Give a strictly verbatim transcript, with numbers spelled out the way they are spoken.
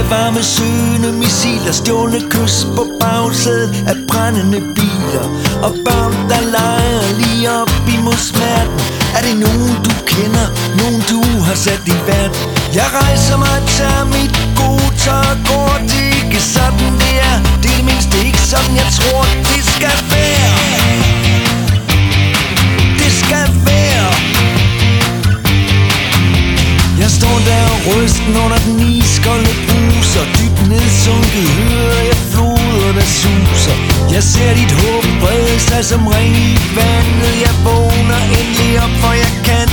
varme søgende missiler, stjålne kys på bagsædet af brændende biler, og børn der leger lige op imod smerten. Er det nogen du kender, nogen du har sat i verden? Jeg rejser mig, tager mit gode tør og går. Det er ikke sådan det er, det er det mindste ikke sådan jeg tror det skal være. Det skal være. Jeg står der og rysten under den iskolde bruser, dybt nedsunket hører jeg floder der suser. Jeg ser dit håb brede sig som ring i vandet. Jeg vågner endelig op, for jeg kan